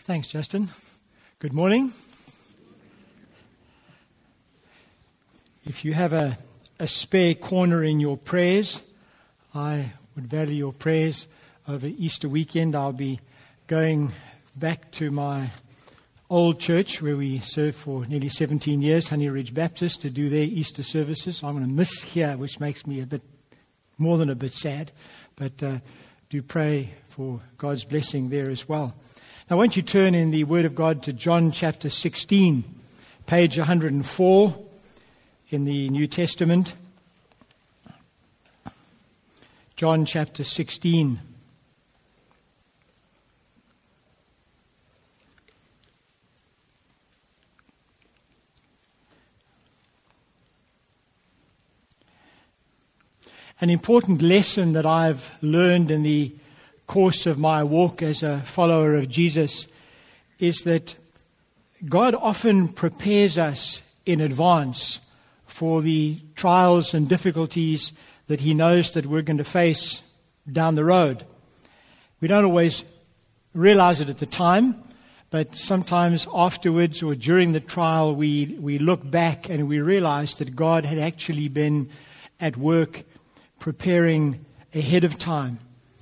Thanks, Justin. Good morning. If you have a spare corner in your prayers, I would value your prayers. Over Easter weekend, I'll be going back to my old church where we served for nearly 17 years, Honey Ridge Baptist, to do their Easter services. I'm going to miss here, which makes me a bit more than a bit sad. But do pray for God's blessing there as well. Now, won't you turn in the Word of God to John chapter 16, page 104 in the New Testament. John chapter 16. An important lesson that I've learned in the course of my walk as a follower of Jesus is that God often prepares us in advance for the trials and difficulties that He knows that we're going to face down the road. We don't always realize it at the time, but sometimes afterwards or during the trial we look back and we realize that God had actually been at work preparing ahead of time.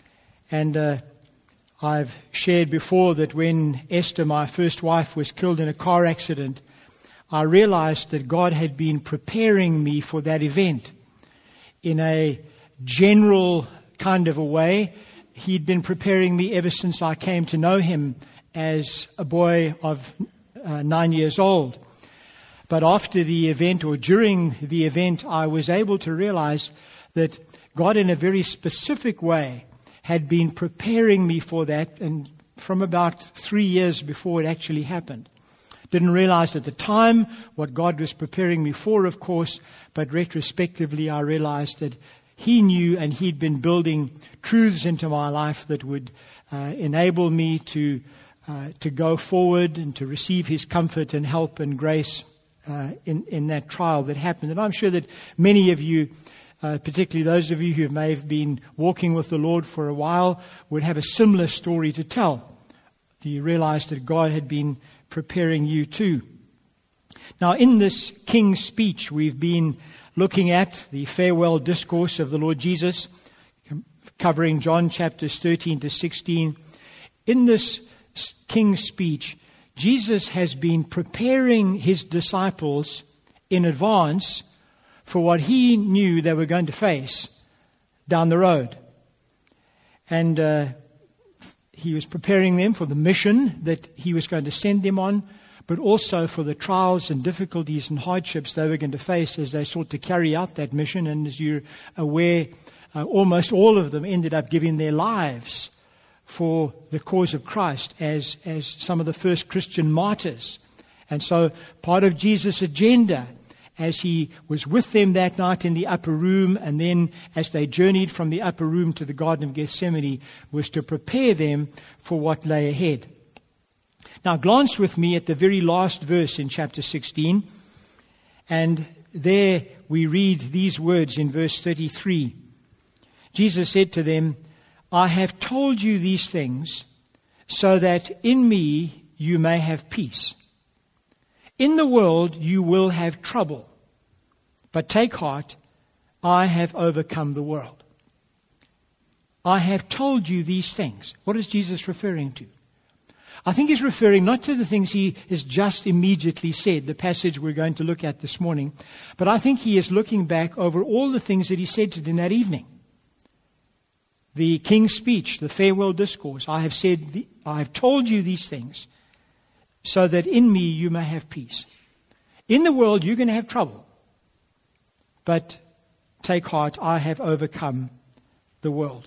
And I've shared before that when Esther, my first wife, was killed in a car accident, I realized that God had been preparing me for that event. In a general kind of a way, He'd been preparing me ever since I came to know Him as a boy of 9 years old. But after the event, or during the event, I was able to realize that God, in a very specific way, had been preparing me for that, and from about 3 years before it actually happened. Didn't realize at the time what God was preparing me for, of course, but retrospectively I realized that He knew and He'd been building truths into my life that would enable me to go forward and to receive His comfort and help and grace in that trial that happened. And I'm sure that many of you, particularly those of you who may have been walking with the Lord for a while, would have a similar story to tell. You realize that God had been preparing you too. Now, in this King's Speech, we've been looking at the farewell discourse of the Lord Jesus, covering John chapters 13 to 16. In this King's Speech, Jesus has been preparing His disciples in advance for what He knew they were going to face down the road. And He was preparing them for the mission that He was going to send them on, but also for the trials and difficulties and hardships they were going to face as they sought to carry out that mission. And as you're aware, almost all of them ended up giving their lives for the cause of Christ as some of the first Christian martyrs. And so part of Jesus' agenda, as He was with them that night in the upper room, and then as they journeyed from the upper room to the Garden of Gethsemane, was to prepare them for what lay ahead. Now glance with me at the very last verse in chapter 16, and there we read these words in verse 33. Jesus said to them, "I have told you these things so that in me you may have peace. In the world you will have trouble, but take heart, I have overcome the world." I have told you these things. What is Jesus referring to? I think He's referring not to the things He has just immediately said, the passage we're going to look at this morning, but I think He is looking back over all the things that He said to them that evening. The King's Speech, the farewell discourse. I have told you these things so that in me you may have peace. In the world you're going to have trouble, but take heart, I have overcome the world.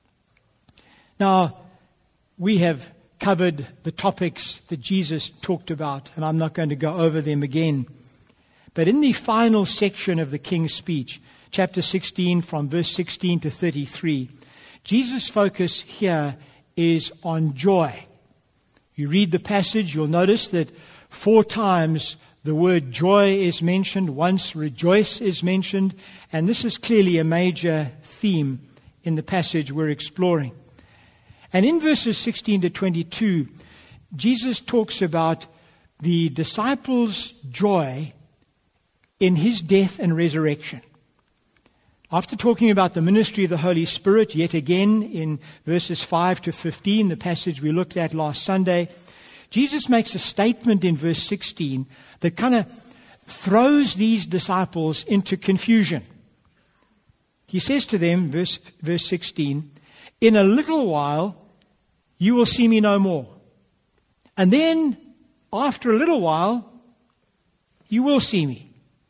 Now, we have covered the topics that Jesus talked about, and I'm not going to go over them again. But in the final section of the King's Speech, chapter 16, from verse 16 to 33, Jesus' focus here is on joy. You read the passage, you'll notice that 4 times the word joy is mentioned, once rejoice is mentioned, and this is clearly a major theme in the passage we're exploring. And in verses 16 to 22, Jesus talks about the disciples' joy in his death and resurrection. After talking about the ministry of the Holy Spirit, yet again in verses 5 to 15, the passage we looked at last Sunday, Jesus makes a statement in verse 16 that kind of throws these disciples into confusion. He says to them, verse 16, "In a little while you will see me no more. And then after a little while you will see me."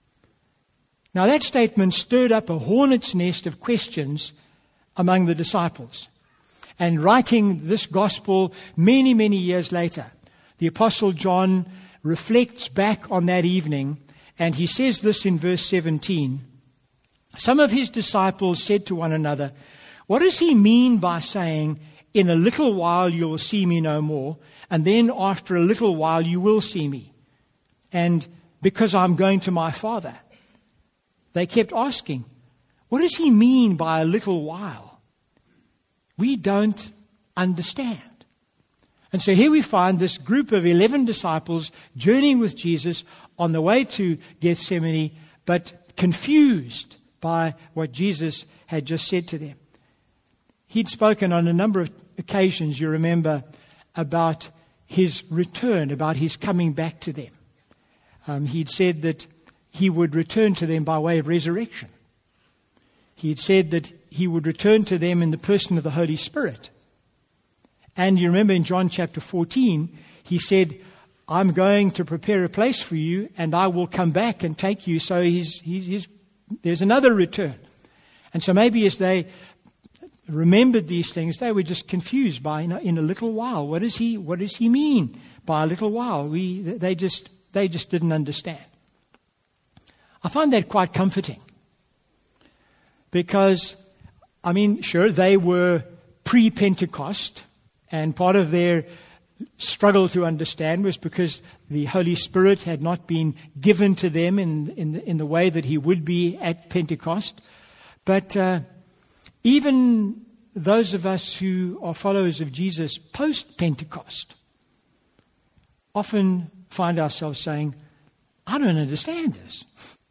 Now that statement stirred up a hornet's nest of questions among the disciples. And writing this gospel many, many years later, the Apostle John reflects back on that evening, and he says this in verse 17. Some of his disciples said to one another, "What does he mean by saying, 'In a little while you will see me no more, and then after a little while you will see me'? And because I'm going to my Father." They kept asking, "What does he mean by a little while?" We don't understand. And so here we find this group of 11 disciples journeying with Jesus on the way to Gethsemane, but confused by what Jesus had just said to them. He'd spoken on a number of occasions, you remember, about his return, about his coming back to them. He'd said that he would return to them by way of resurrection. He had said that he would return to them in the person of the Holy Spirit. And you remember in John chapter 14, he said, "I'm going to prepare a place for you, and I will come back and take you." So there's another return. And so maybe as they remembered these things, they were just confused by, in a little while. What does he mean by a little while? They just didn't understand. I find that quite comforting. Because, sure, they were pre-Pentecost, and part of their struggle to understand was because the Holy Spirit had not been given to them in the way that he would be at Pentecost. But even those of us who are followers of Jesus post-Pentecost often find ourselves saying, "I don't understand this."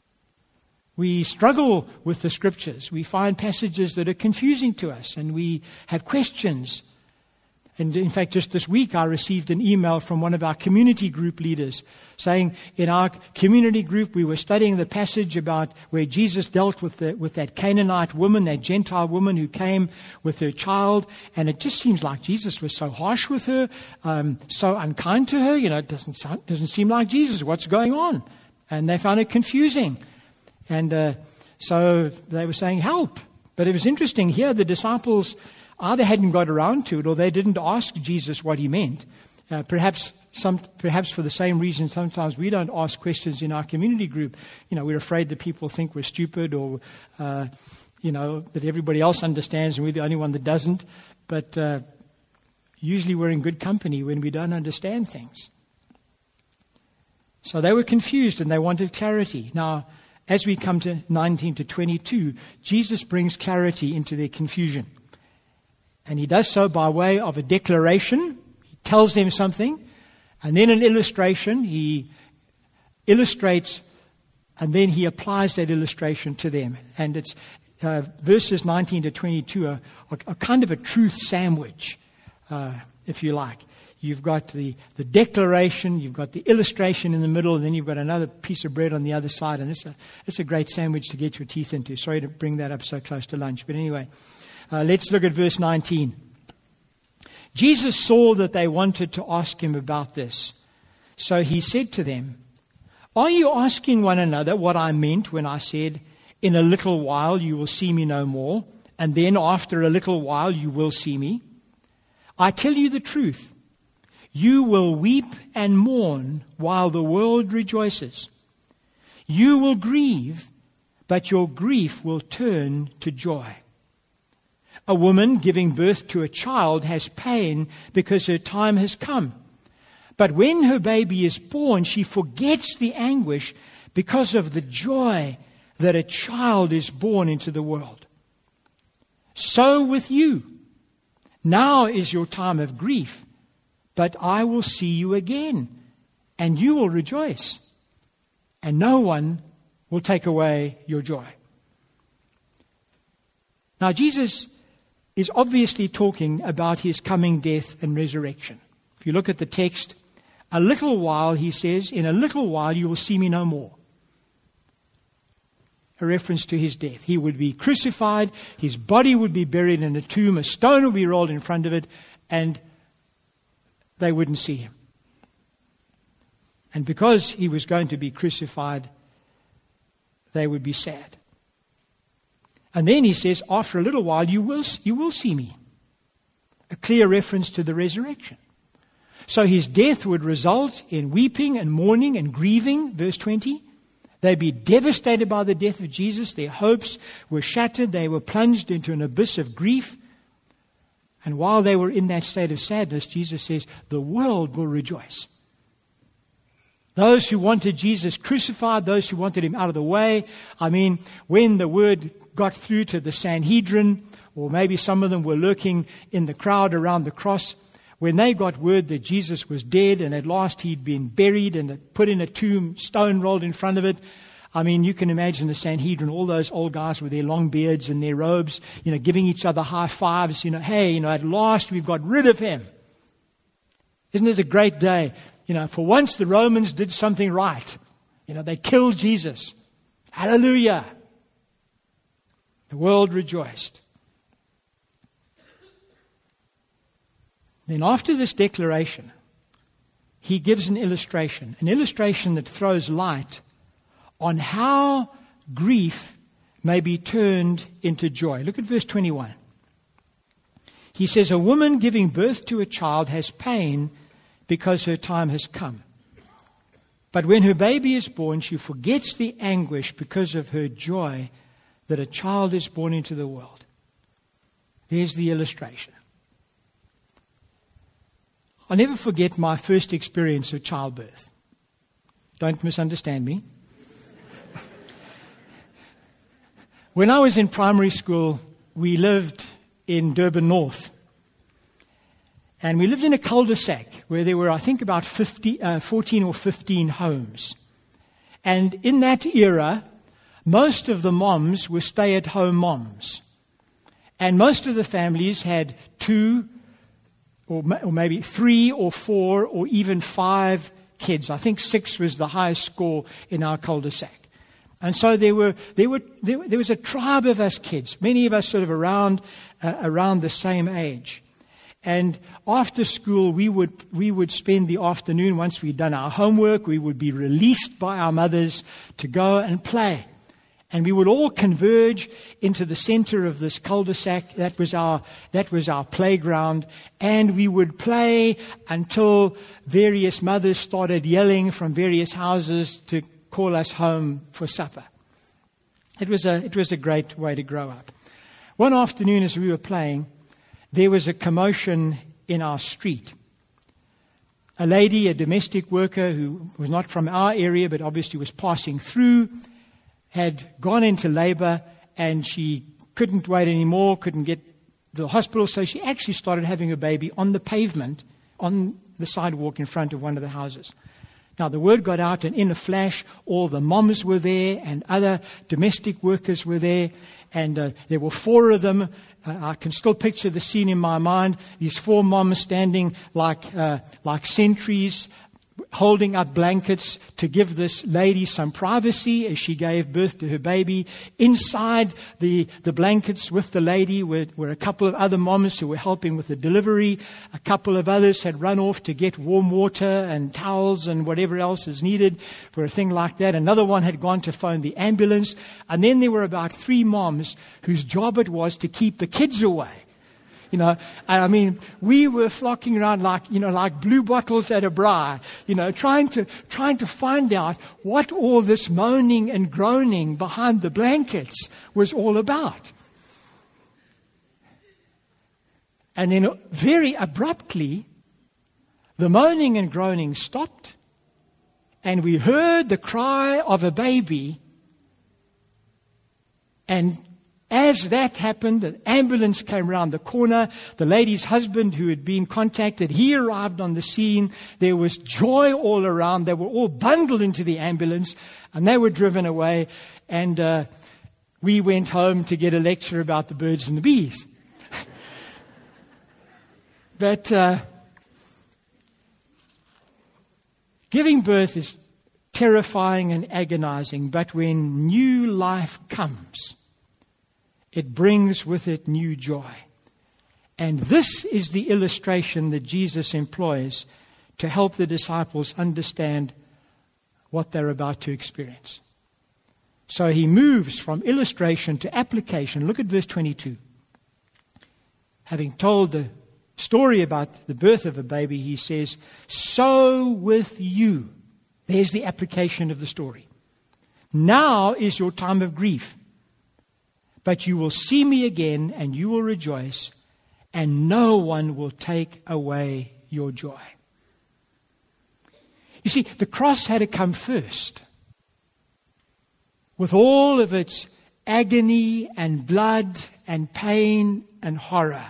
We struggle with the Scriptures. We find passages that are confusing to us, and we have questions. And in fact, just this week, I received an email from one of our community group leaders saying, in our community group, we were studying the passage about where Jesus dealt with that Canaanite woman, that Gentile woman who came with her child, and it just seems like Jesus was so harsh with her, so unkind to her. It doesn't seem like Jesus. What's going on? And they found it confusing. And so they were saying, "Help." But it was interesting here, the disciples either hadn't got around to it or they didn't ask Jesus what he meant. Perhaps for the same reason sometimes we don't ask questions in our community group. We're afraid that people think we're stupid or, that everybody else understands and we're the only one that doesn't. But usually we're in good company when we don't understand things. So they were confused and they wanted clarity. Now, as we come to 19 to 22, Jesus brings clarity into their confusion. And he does so by way of a declaration. He tells them something. And then an illustration. He illustrates and then he applies that illustration to them. And it's verses 19 to 22 are kind of a truth sandwich, if you like. You've got the declaration, you've got the illustration in the middle, and then you've got another piece of bread on the other side. And it's a great sandwich to get your teeth into. Sorry to bring that up so close to lunch. But anyway, let's look at verse 19. Jesus saw that they wanted to ask him about this. So he said to them, "Are you asking one another what I meant when I said, 'In a little while you will see me no more, and then after a little while you will see me'? I tell you the truth. You will weep and mourn while the world rejoices. You will grieve, but your grief will turn to joy. A woman giving birth to a child has pain because her time has come. But when her baby is born, she forgets the anguish because of the joy that a child is born into the world. So with you. Now is your time of grief, but I will see you again, and you will rejoice, and no one will take away your joy. Now, Jesus is obviously talking about his coming death and resurrection. If you look at the text, a little while, he says, in a little while you will see me no more. A reference to his death. He would be crucified, his body would be buried in a tomb, a stone would be rolled in front of it, and they wouldn't see him. And because he was going to be crucified, they would be sad. And then he says, after a little while, you will see me. A clear reference to the resurrection. So his death would result in weeping and mourning and grieving, verse 20. They'd be devastated by the death of Jesus. Their hopes were shattered. They were plunged into an abyss of grief. And while they were in that state of sadness, Jesus says, the world will rejoice. Those who wanted Jesus crucified, those who wanted him out of the way. I mean, when the word got through to the Sanhedrin, or maybe some of them were lurking in the crowd around the cross, when they got word that Jesus was dead and at last he'd been buried and put in a tomb, stone rolled in front of it, I mean, you can imagine the Sanhedrin, all those old guys with their long beards and their robes, giving each other high fives, hey, at last we've got rid of him. Isn't this a great day? For once the Romans did something right. They killed Jesus. Hallelujah. The world rejoiced. Then after this declaration, he gives an illustration that throws light on how grief may be turned into joy. Look at verse 21. He says, a woman giving birth to a child has pain because her time has come. But when her baby is born, she forgets the anguish because of her joy that a child is born into the world. There's the illustration. I'll never forget my first experience of childbirth. Don't misunderstand me. When I was in primary school, we lived in Durban North. And we lived in a cul-de-sac where there were, I think, about 14 or 15 homes. And in that era, most of the moms were stay-at-home moms. And most of the families had 2 or maybe 3 or 4 or even 5 kids. I think 6 was the highest score in our cul-de-sac. And so there was a tribe of us kids, many of us sort of around the same age. And after school, we would spend the afternoon, once we'd done our homework, we would be released by our mothers to go and play. And we would all converge into the center of this cul-de-sac. That was our playground. And we would play until various mothers started yelling from various houses to call us home for supper. It was a great way to grow up. One afternoon as we were playing, there was a commotion in our street. A lady, a domestic worker who was not from our area but obviously was passing through, had gone into labor and she couldn't wait anymore, couldn't get to the hospital, so she actually started having a baby on the pavement, on the sidewalk in front of one of the houses. Now the word got out, and in a flash all the moms were there and other domestic workers were there, and there were 4 of them. I can still picture the scene in my mind. These 4 moms standing like sentries, holding up blankets to give this lady some privacy as she gave birth to her baby. Inside the blankets with the lady were a couple of other moms who were helping with the delivery. A couple of others had run off to get warm water and towels and whatever else is needed for a thing like that. Another one had gone to phone the ambulance. And then there were about 3 moms whose job it was to keep the kids away. I mean, we were flocking around like blue bottles at a braai, trying to find out what all this moaning and groaning behind the blankets was all about. And then very abruptly, the moaning and groaning stopped, and we heard the cry of a baby, and As that happened, an ambulance came around the corner. The lady's husband, who had been contacted, he arrived on the scene. There was joy all around. They were all bundled into the ambulance, and they were driven away. And we went home to get a lecture about the birds and the bees. But giving birth is terrifying and agonizing. But when new life comes, it brings with it new joy. And this is the illustration that Jesus employs to help the disciples understand what they're about to experience. So he moves from illustration to application. Look at verse 22. Having told the story about the birth of a baby, he says, "So with you." There's the application of the story. "Now is your time of grief. But you will see me again, and you will rejoice, and no one will take away your joy." You see, the cross had to come first. With all of its agony and blood and pain and horror.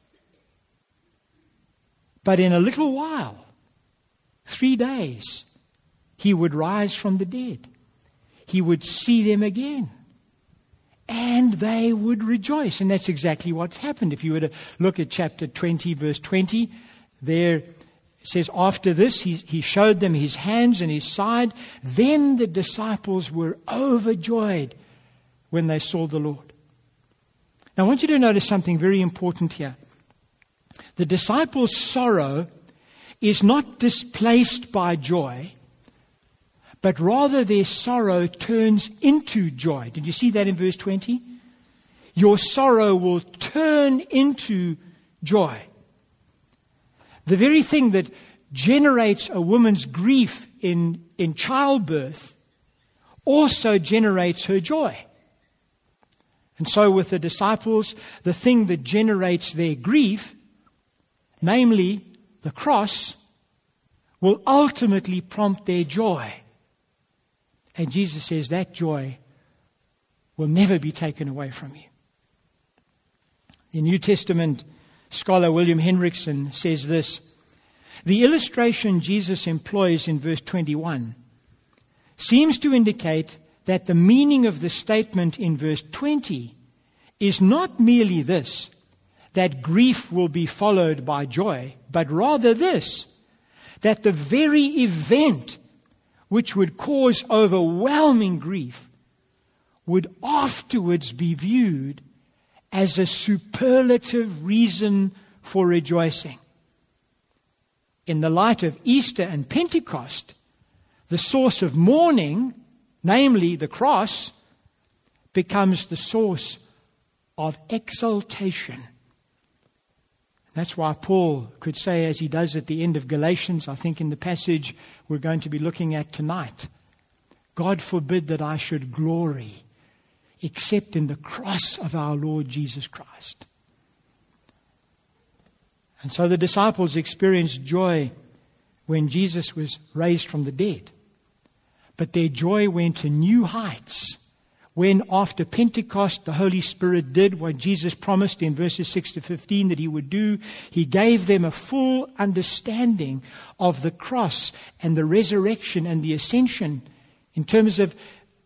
But in a little while, 3 days, he would rise from the dead. He would see them again. And they would rejoice. And that's exactly what's happened. If you were to look at chapter 20, verse 20, there it says, after this, he showed them his hands and his side. Then the disciples were overjoyed when they saw the Lord. Now I want you to notice something very important here. The disciples' sorrow is not displaced by joy, but rather their sorrow turns into joy. Did you see that in verse 20? Your sorrow will turn into joy. The very thing that generates a woman's grief in childbirth also generates her joy. And so with the disciples, the thing that generates their grief, namely the cross, will ultimately prompt their joy. And Jesus says that joy will never be taken away from you. The New Testament scholar William Hendrickson says this: the illustration Jesus employs in verse 21 seems to indicate that the meaning of the statement in verse 20 is not merely this, that grief will be followed by joy, but rather this, that the very event which would cause overwhelming grief would afterwards be viewed as a superlative reason for rejoicing. In the light of Easter and Pentecost, the source of mourning, namely the cross, becomes the source of exaltation. That's why Paul could say, as he does at the end of Galatians, I think in the passage we're going to be looking at tonight, God forbid that I should glory except in the cross of our Lord Jesus Christ. And so the disciples experienced joy when Jesus was raised from the dead. But their joy went to new heights when after Pentecost the Holy Spirit did what Jesus promised in verses 6 to 15 that he would do. He gave them a full understanding of the cross and the resurrection and the ascension in terms of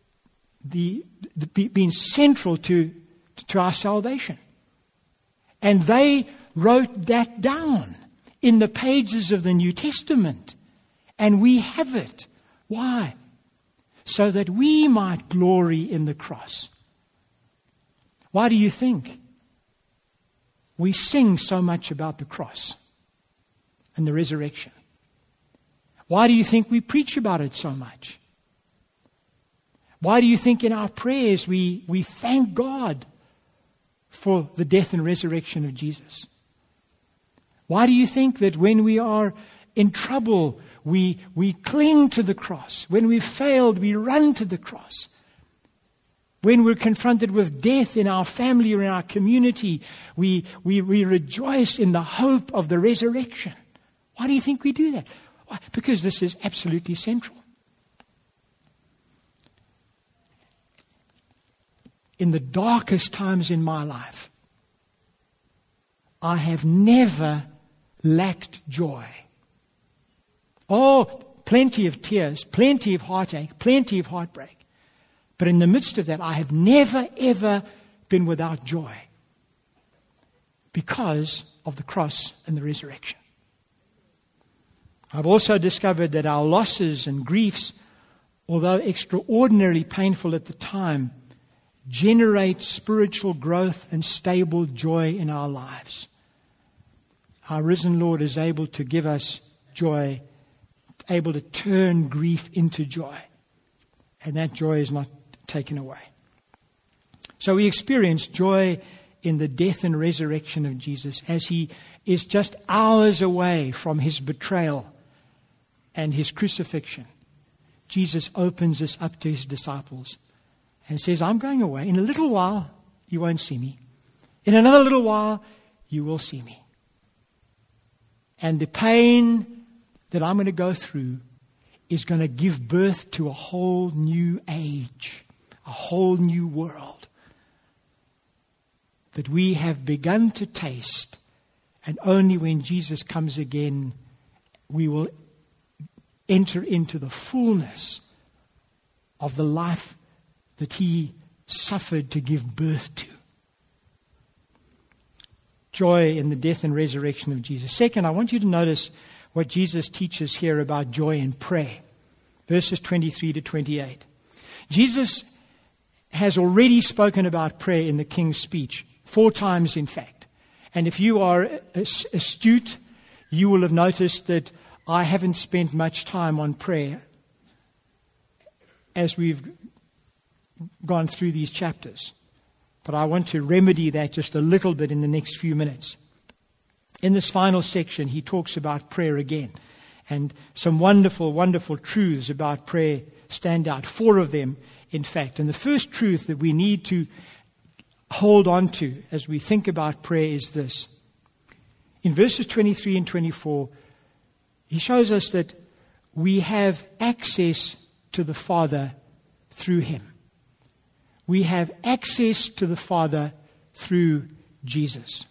being central to our salvation. And they wrote that down in the pages of the New Testament. And we have it. Why? So that we might glory in the cross. Why do you think we sing so much about the cross and the resurrection? Why do you think we preach about it so much? Why do you think in our prayers we thank God for the death and resurrection of Jesus? Why do you think that when we are in trouble, we cling to the cross? When we've failed, we run to the cross. When we're confronted with death in our family or in our community, we rejoice in the hope of the resurrection. Why do you think we do that? Why? Because this is absolutely central. in the darkest times in my life, I have never lacked joy. Oh, plenty of tears, plenty of heartache, plenty of heartbreak. But in the midst of that, I have never, ever been without joy because of the cross and the resurrection. I've also discovered that our losses and griefs, although extraordinarily painful at the time, generate spiritual growth and stable joy in our lives. Our risen Lord is able to give us joy, able to turn grief into joy. And that joy is not taken away. So we experience joy in the death and resurrection of Jesus as he is just hours away from his betrayal and his crucifixion. Jesus opens us up to his disciples and says, I'm going away. In a little while, you won't see me. In another little while, you will see me. And the pain that I'm going to go through is going to give birth to a whole new age, a whole new world that we have begun to taste. And only when Jesus comes again, we will enter into the fullness of the life that he suffered to give birth to. Joy in the death and resurrection of Jesus. Second, I want you to notice what Jesus teaches here about joy in prayer. Verses 23 to 28. Jesus has already spoken about prayer in the King's Speech, 4 times in fact. And if you are astute, you will have noticed that I haven't spent much time on prayer as we've gone through these chapters. But I want to remedy that just a little bit in the next few minutes. In this final section, he talks about prayer again. And some wonderful, wonderful truths about prayer stand out. 4 of them, in fact. And the first truth that we need to hold on to as we think about prayer is this. In verses 23 and 24, he shows us that we have access to the Father through him. We have access to the Father through Jesus.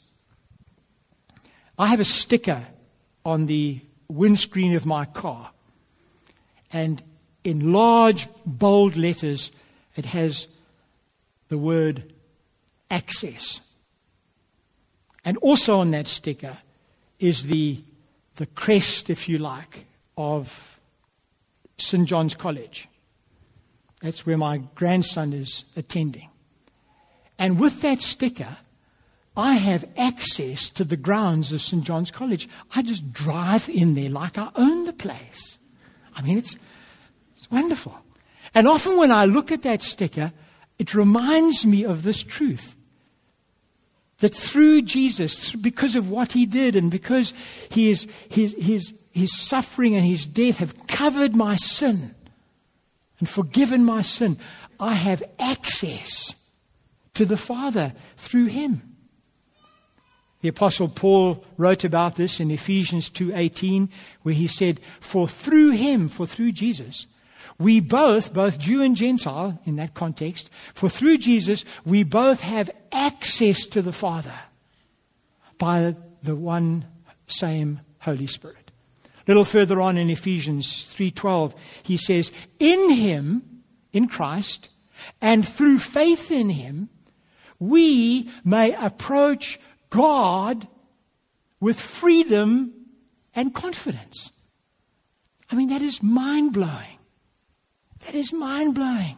I have a sticker on the windscreen of my car, and in large, bold letters, it has the word access. And also on that sticker is the crest, if you like, of St. John's College. That's where my grandson is attending. And with that sticker, I have access to the grounds of St. John's College. I just drive in there like I own the place. I mean, it's wonderful. And often when I look at that sticker, it reminds me of this truth. That through Jesus, because of what he did and because his suffering and his death have covered my sin and forgiven my sin, I have access to the Father through him. The Apostle Paul wrote about this in Ephesians 2:18, where he said, for through Jesus, we both Jew and Gentile in that context, for through Jesus, we both have access to the Father by the one same Holy Spirit. A little further on in Ephesians 3:12, he says, in him, in Christ, and through faith in him, we may approach God with freedom and confidence. I mean, that is mind-blowing. That is mind-blowing.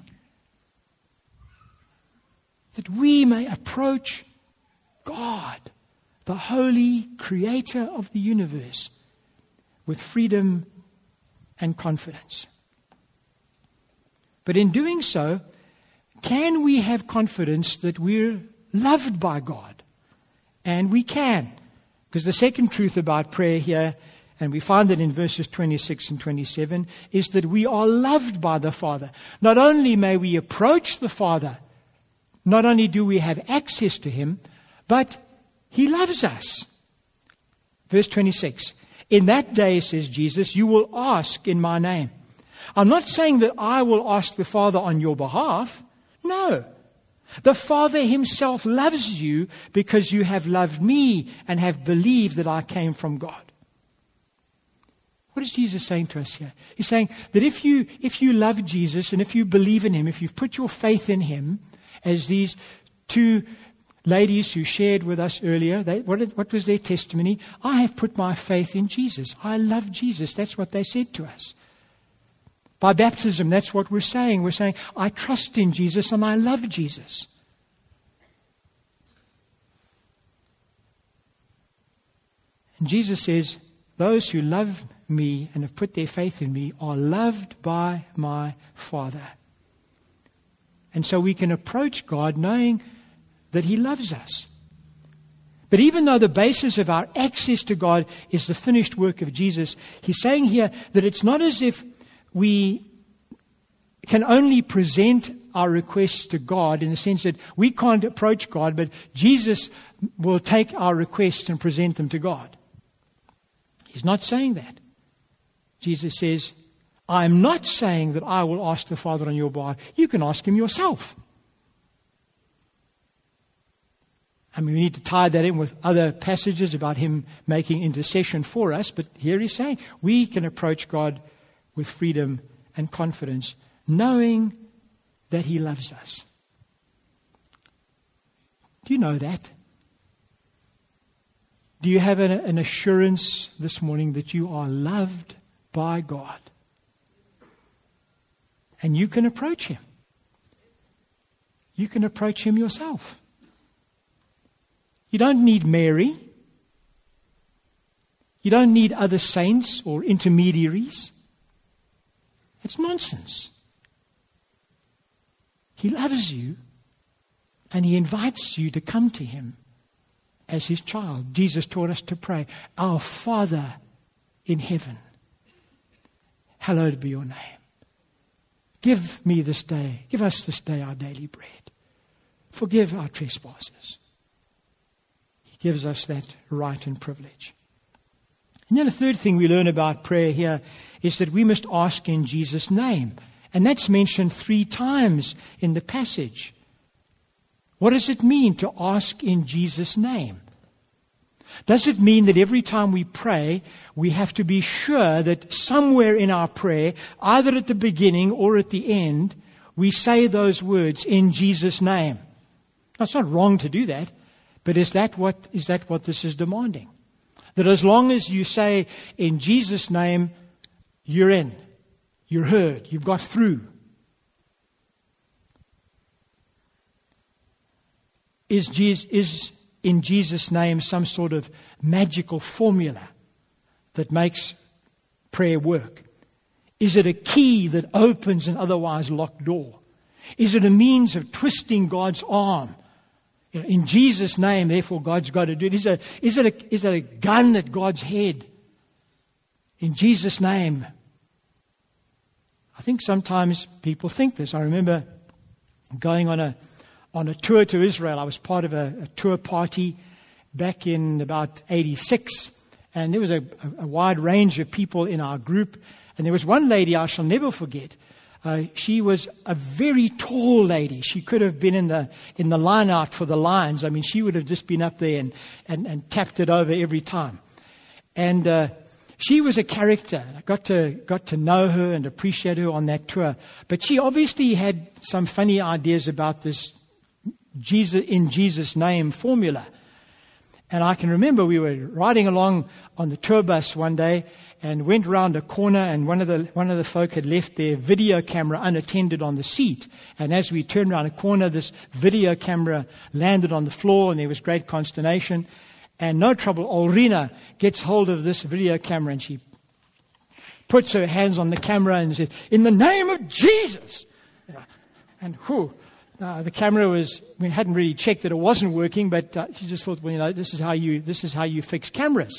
That we may approach God, the holy creator of the universe, with freedom and confidence. But in doing so, can we have confidence that we're loved by God? And we can. Because the second truth about prayer here, and we find it in verses 26 and 27, is that we are loved by the Father. Not only may we approach the Father, not only do we have access to him, but he loves us. Verse 26, in that day, says Jesus, you will ask in my name. I'm not saying that I will ask the Father on your behalf. No. The Father himself loves you because you have loved me and have believed that I came from God. What is Jesus saying to us here? He's saying that if you love Jesus and if you believe in him, if you've put your faith in him, as these two ladies who shared with us earlier, what was their testimony? I have put my faith in Jesus. I love Jesus. That's what they said to us. By baptism, that's what we're saying. We're saying, I trust in Jesus and I love Jesus. And Jesus says, those who love me and have put their faith in me are loved by my Father. And so we can approach God knowing that he loves us. But even though the basis of our access to God is the finished work of Jesus, he's saying here that it's not as if we can only present our requests to God in the sense that we can't approach God, but Jesus will take our requests and present them to God. He's not saying that. Jesus says, I'm not saying that I will ask the Father on your behalf. You can ask him yourself. I mean, we need to tie that in with other passages about him making intercession for us. But here he's saying we can approach God with freedom and confidence, knowing that he loves us. Do you know that? Do you have an assurance this morning that you are loved by God? And you can approach him. You can approach him yourself. You don't need Mary. You don't need other saints or intermediaries. It's nonsense. He loves you and he invites you to come to him as his child. Jesus taught us to pray, Our Father in heaven, hallowed be your name. Give us this day our daily bread. Forgive our trespasses. He gives us that right and privilege. And then a third thing we learn about prayer here is that we must ask in Jesus' name. And that's mentioned 3 times in the passage. What does it mean to ask in Jesus' name? Does it mean that every time we pray, we have to be sure that somewhere in our prayer, either at the beginning or at the end, we say those words, in Jesus' name? Now, it's not wrong to do that, but is that what this is demanding? That as long as you say, in Jesus' name, you're in, you're heard, you've got through. Is in Jesus' name some sort of magical formula that makes prayer work? Is it a key that opens an otherwise locked door? Is it a means of twisting God's arm? In Jesus' name, therefore, God's got to do it. Is it a gun at God's head? In Jesus' name. I think sometimes people think this. I remember going on a tour to Israel. I was part of a tour party back in about 86. And there was a wide range of people in our group. And there was one lady I shall never forget. She was a very tall lady. She could have been in the line out for the Lions. I mean, she would have just been up there and tapped it over every time. And she was a character. I got to know her and appreciate her on that tour. But she obviously had some funny ideas about this in Jesus' name formula. And I can remember we were riding along on the tour bus one day and went round a corner, and one of the folk had left their video camera unattended on the seat. And as we turned around a corner, this video camera landed on the floor, and there was great consternation. And no trouble, Olrina gets hold of this video camera, and she puts her hands on the camera and says, "In the name of Jesus!" And the camera we hadn't really checked that it wasn't working, but she just thought, well, this is how you fix cameras.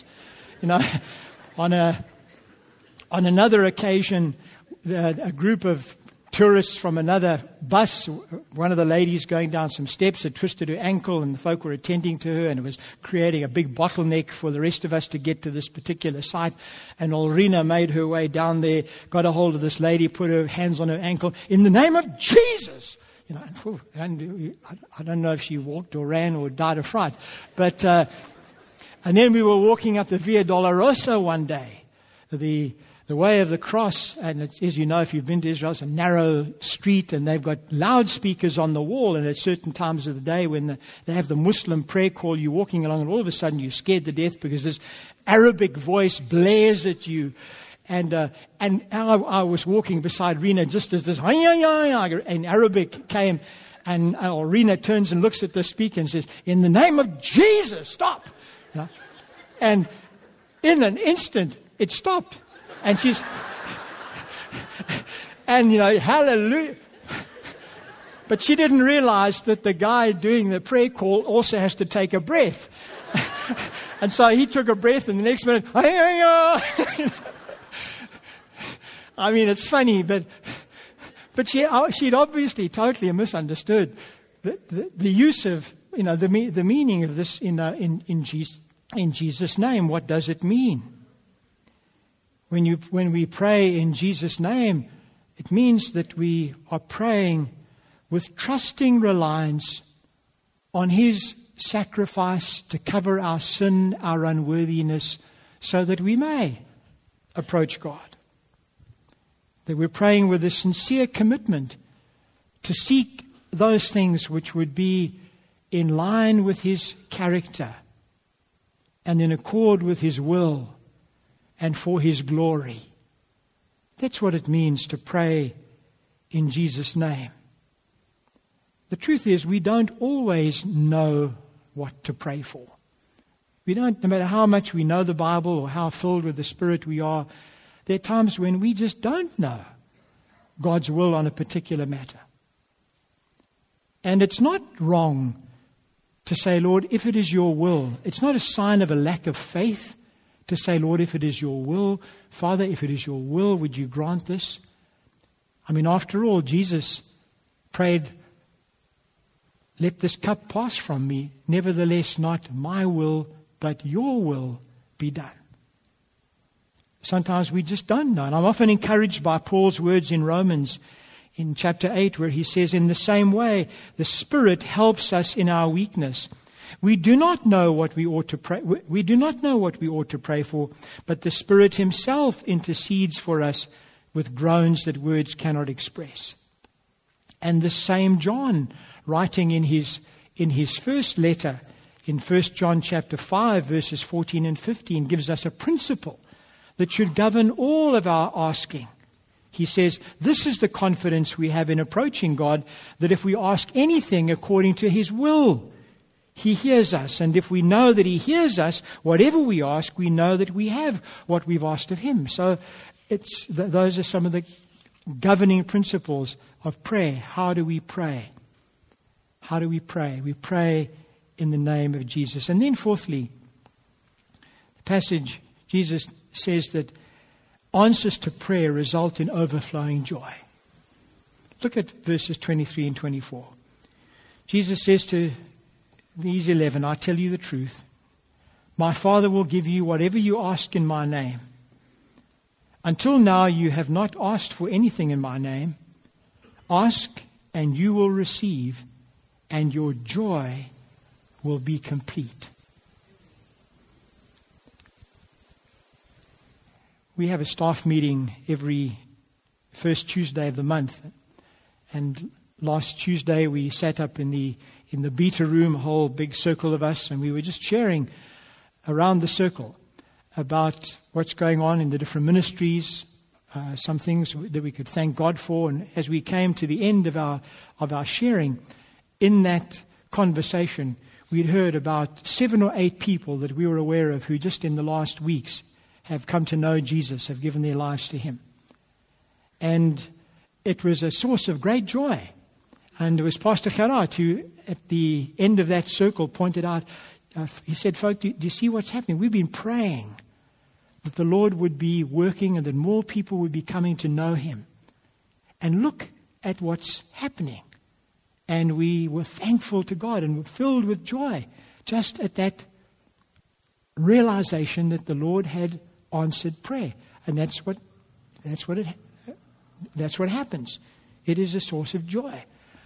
On another occasion, a group of tourists from another bus, one of the ladies going down some steps had twisted her ankle, and the folk were attending to her, and it was creating a big bottleneck for the rest of us to get to this particular site. And Olrina made her way down there, got a hold of this lady, put her hands on her ankle. "In the name of Jesus, and I don't know if she walked or ran or died of fright. But, and then we were walking up the Via Dolorosa one day, the way of the cross, and it's, as you know, if you've been to Israel, it's a narrow street, and they've got loudspeakers on the wall, and at certain times of the day when they have the Muslim prayer call, you're walking along, and all of a sudden you're scared to death because this Arabic voice blares at you. And I was walking beside Rena just as this in Arabic came, and Rena turns and looks at the speaker and says, "In the name of Jesus, stop!" And in an instant, it stopped. And she's, and hallelujah. But she didn't realize that the guy doing the prayer call also has to take a breath. And so he took a breath, and the next minute, I mean, it's funny, but she'd obviously totally misunderstood the use of, the meaning of this in Jesus' name. What does it mean? When we pray in Jesus' name, it means that we are praying with trusting reliance on His sacrifice to cover our sin, our unworthiness, so that we may approach God. That we're praying with a sincere commitment to seek those things which would be in line with His character and in accord with His will and for His glory. That's what it means to pray in Jesus' name. The truth is, we don't always know what to pray for. We don't, no matter how much we know the Bible or how filled with the Spirit we are, there are times when we just don't know God's will on a particular matter. And it's not wrong to say, "Lord, if it is your will." It's not a sign of a lack of faith to say, "Lord, if it is your will, Father, if it is your will, would you grant this?" I mean, after all, Jesus prayed, "Let this cup pass from me. Nevertheless, not my will, but your will be done." Sometimes we just don't know. And I'm often encouraged by Paul's words in Romans in chapter 8, where he says, "In the same way, the Spirit helps us in our weakness. We do not know what we ought to pray. We do not know what we ought to pray for, but the Spirit Himself intercedes for us with groans that words cannot express." And the same John, writing in his first letter, in 1 John chapter 5, verses 14 and 15, gives us a principle that should govern all of our asking. He says, "This is the confidence we have in approaching God, that if we ask anything according to His will, He hears us. And if we know that He hears us, whatever we ask, we know that we have what we've asked of Him." So those are some of the governing principles of prayer. How do we pray? How do we pray? We pray in the name of Jesus. And then fourthly, the passage, Jesus says that answers to prayer result in overflowing joy. Look at verses 23 and 24. Jesus says to these 11, "I tell you the truth. My Father will give you whatever you ask in my name. Until now you have not asked for anything in my name. Ask and you will receive, and your joy will be complete." We have a staff meeting every first Tuesday of the month. And last Tuesday we sat up in the beta room, a whole big circle of us, and we were just sharing around the circle about what's going on in the different ministries, some things that we could thank God for. And as we came to the end of our sharing, in that conversation, we'd heard about 7 or 8 people that we were aware of who just in the last weeks have come to know Jesus, have given their lives to Him. And it was a source of great joy. And it was Pastor Gerard who, at the end of that circle, pointed out, he said, "Folk, do you see what's happening? We've been praying that the Lord would be working and that more people would be coming to know Him. And look at what's happening." And we were thankful to God and were filled with joy just at that realization that the Lord had answered prayer. And that's what happens. It is a source of joy.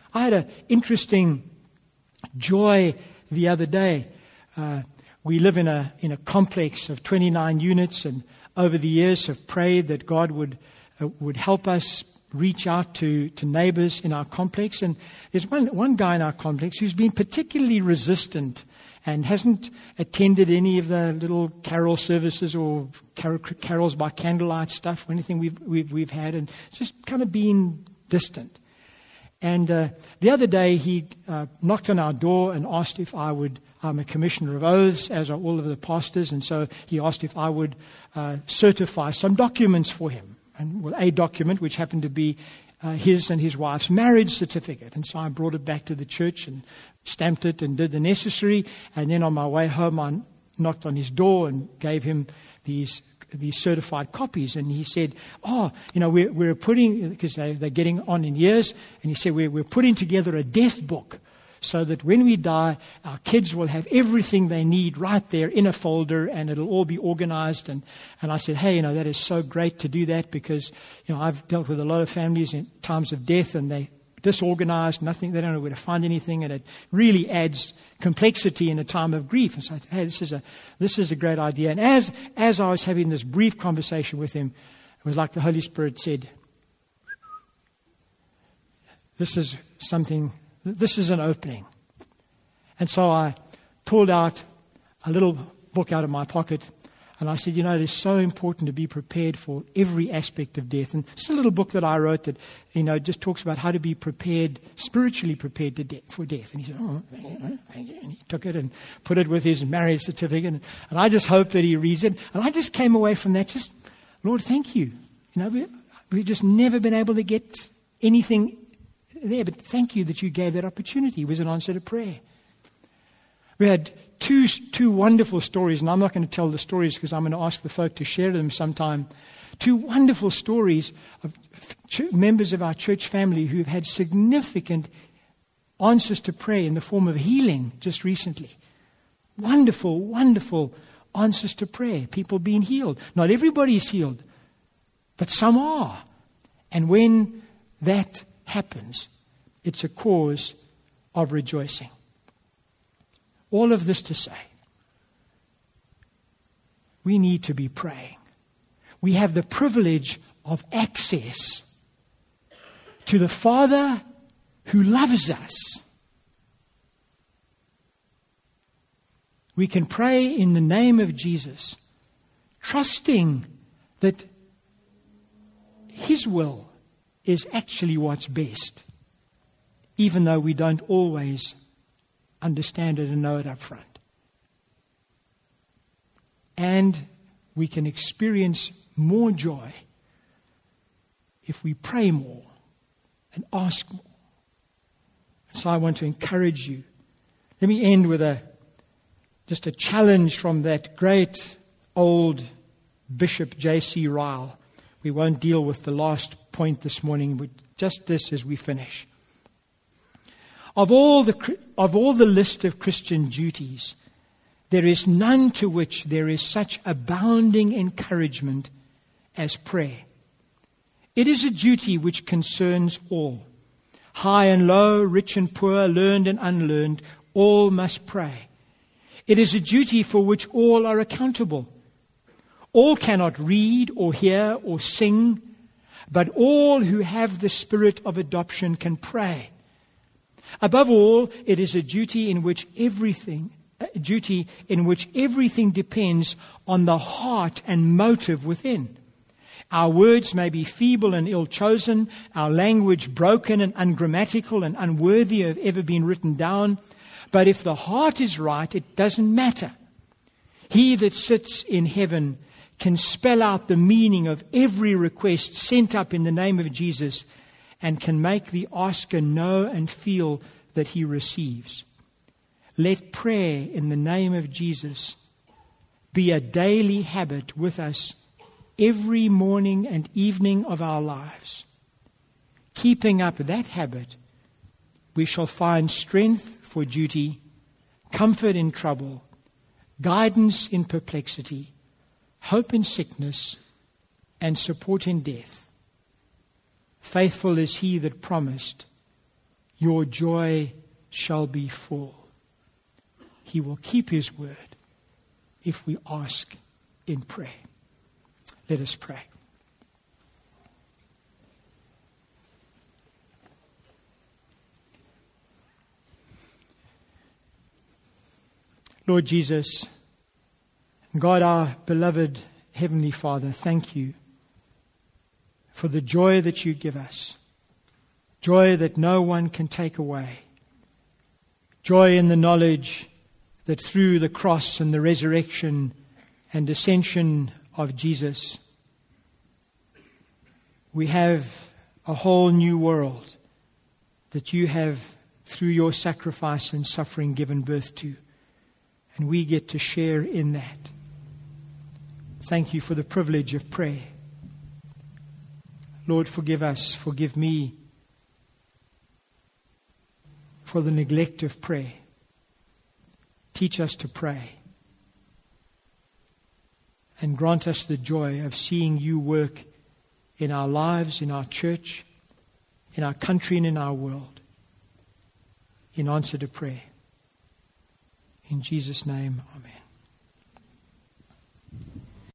I had an interesting joy the other day. We live in a complex of 29 units, and over the years have prayed that God would help us reach out to neighbors in our complex. And there's one guy in our complex who's been particularly resistant and hasn't attended any of the little carol services or carols by candlelight stuff or anything we've had, and just kind of been distant. And the other day he knocked on our door and asked if I'm a commissioner of oaths, as are all of the pastors, and so he asked if I would certify some documents for him. And a document which happened to be his and his wife's marriage certificate. And so I brought it back to the church and stamped it and did the necessary. And then on my way home, I knocked on his door and gave him these certified copies. And he said, we're putting, because they're getting on in years, and he said, we're putting together a death book, so that when we die, our kids will have everything they need right there in a folder, and it'll all be organized. And I said, hey, that is so great to do that, because, I've dealt with a lot of families in times of death, and they disorganized, nothing, they don't know where to find anything, and it really adds complexity in a time of grief. And so I thought, hey, this is a great idea. And as I was having this brief conversation with him, it was like the Holy Spirit said, this is an opening. And so I pulled out a little book out of my pocket, and I said, it is so important to be prepared for every aspect of death. And it's a little book that I wrote that, just talks about how to be prepared, spiritually prepared for death. And he said, oh, thank you. And he took it and put it with his marriage certificate. And I just hope that he reads it. And I just came away from that just, Lord, thank you. We've just never been able to get anything there, but thank you that you gave that opportunity. It was an answer to prayer. We had two wonderful stories, and I'm not going to tell the stories because I'm going to ask the folk to share them sometime. Two wonderful stories of members of our church family who've had significant answers to prayer in the form of healing just recently. Wonderful, wonderful answers to prayer. People being healed. Not everybody is healed, but some are. And when that happens, it's a cause of rejoicing. All of this to say, we need to be praying. We have the privilege of access to the Father who loves us. We can pray in the name of Jesus, trusting that His will is actually what's best, even though we don't always understand it and know it up front. And we can experience more joy if we pray more and ask more. So I want to encourage you. Let me end with just a challenge from that great old Bishop J.C. Ryle. We won't deal with the last point this morning, but just this as we finish. Of all the list of Christian duties, there is none to which there is such abounding encouragement as prayer. It is a duty which concerns all. High and low, rich and poor, learned and unlearned, all must pray. It is a duty for which all are accountable. All cannot read or hear or sing, but all who have the spirit of adoption can pray. Above all, it is a duty in which everything depends on the heart and motive within. Our words may be feeble and ill-chosen, our language broken and ungrammatical and unworthy of ever being written down, but if the heart is right, it doesn't matter. He that sits in heaven can spell out the meaning of every request sent up in the name of Jesus and can make the asker know and feel that he receives. Let prayer in the name of Jesus be a daily habit with us every morning and evening of our lives. Keeping up that habit, we shall find strength for duty, comfort in trouble, guidance in perplexity, hope in sickness, and support in death. Faithful is He that promised. your joy shall be full. He will keep his word if we ask in prayer. Let us pray. Lord Jesus, God, our beloved Heavenly Father, thank you for the joy that you give us, joy that no one can take away, joy in the knowledge that through the cross and the resurrection and ascension of Jesus, we have a whole new world that you have, through your sacrifice and suffering, given birth to. And we get to share in that. Thank you for the privilege of prayer. Lord, forgive us, forgive me for the neglect of prayer. Teach us to pray. And grant us the joy of seeing you work in our lives, in our church, in our country, and in our world, in answer to prayer. In Jesus' name, amen.